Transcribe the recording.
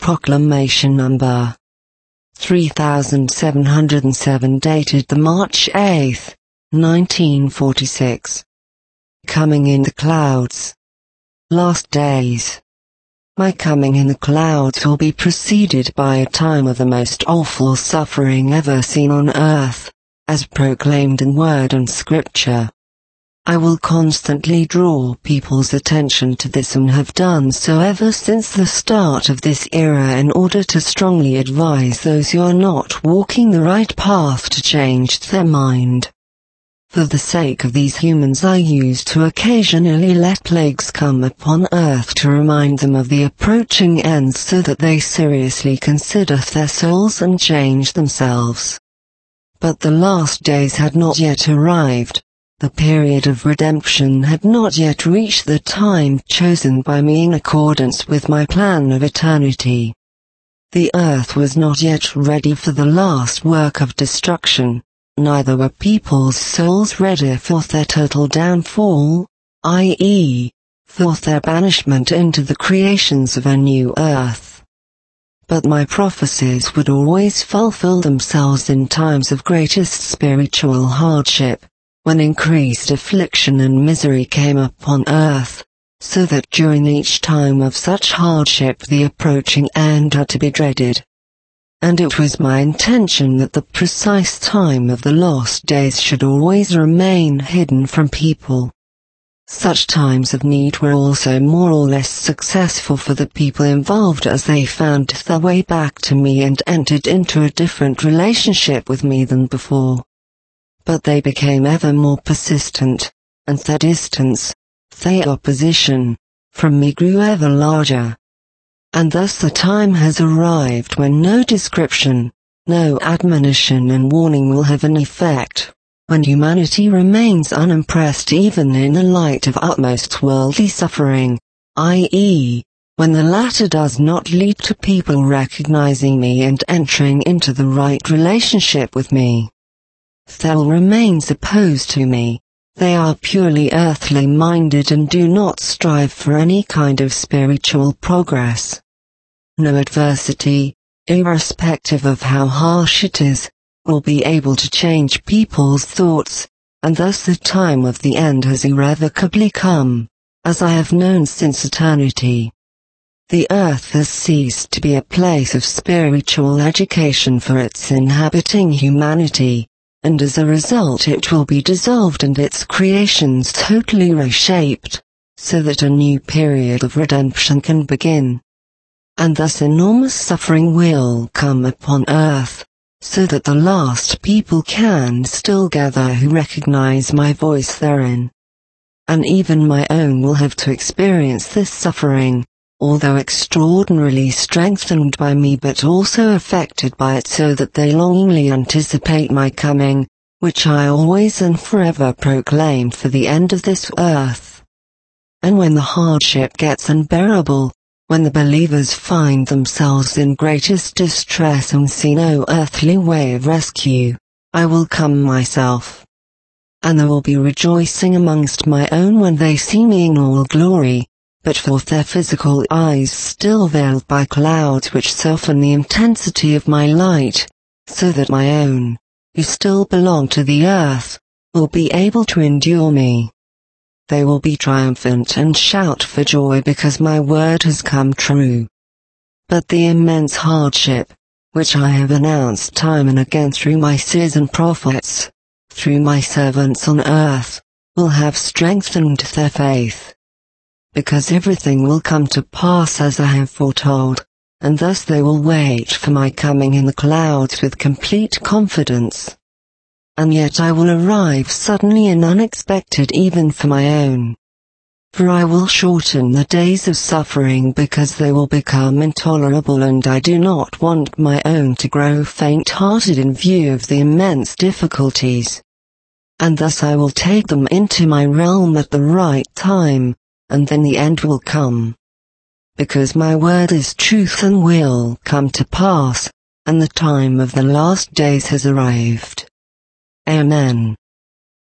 Proclamation number 3707 dated the March 8, 1946. Coming in the clouds. Last days. My coming in the clouds will be preceded by a time of the most awful suffering ever seen on earth, as proclaimed in word and scripture. I will constantly draw people's attention to this and have done so ever since the start of this era in order to strongly advise those who are not walking the right path to change their mind. For the sake of these humans I used to occasionally let plagues come upon earth to remind them of the approaching end so that they seriously consider their souls and change themselves. But the last days had not yet arrived. The period of redemption had not yet reached the time chosen by me in accordance with my plan of eternity. The earth was not yet ready for the last work of destruction, neither were people's souls ready for their total downfall, i.e., for their banishment into the creations of a new earth. But my prophecies would always fulfill themselves in times of greatest spiritual hardship, when increased affliction and misery came upon earth, so that during each time of such hardship the approaching end had to be dreaded. And it was my intention that the precise time of the last days should always remain hidden from people. Such times of need were also more or less successful for the people involved as they found their way back to me and entered into a different relationship with me than before. But they became ever more persistent, and their distance, their opposition, from me grew ever larger. And thus the time has arrived when no description, no admonition and warning will have an effect, when humanity remains unimpressed even in the light of utmost worldly suffering, i.e., when the latter does not lead to people recognizing me and entering into the right relationship with me. Thou remains opposed to me. They are purely earthly minded and do not strive for any kind of spiritual progress. No adversity, irrespective of how harsh it is, will be able to change people's thoughts, and thus the time of the end has irrevocably come, as I have known since eternity. The earth has ceased to be a place of spiritual education for its inhabiting humanity, and as a result it will be dissolved and its creations totally reshaped, so that a new period of redemption can begin. And thus enormous suffering will come upon earth, so that the last people can still gather who recognize my voice therein. And even my own will have to experience this suffering, although extraordinarily strengthened by me but also affected by it so that they longingly anticipate my coming, which I always and forever proclaim for the end of this earth. And when the hardship gets unbearable, when the believers find themselves in greatest distress and see no earthly way of rescue, I will come myself. And there will be rejoicing amongst my own when they see me in all glory, but for their physical eyes still veiled by clouds which soften the intensity of my light, so that my own, who still belong to the earth, will be able to endure me. They will be triumphant and shout for joy because my word has come true. But the immense hardship, which I have announced time and again through my seers and prophets, through my servants on earth, will have strengthened their faith. Because everything will come to pass as I have foretold, and thus they will wait for my coming in the clouds with complete confidence. And yet I will arrive suddenly and unexpected even for my own. For I will shorten the days of suffering because they will become intolerable, and I do not want my own to grow faint-hearted in view of the immense difficulties. And thus I will take them into my realm at the right time, and then the end will come. Because my word is truth and will come to pass, and the time of the last days has arrived. Amen.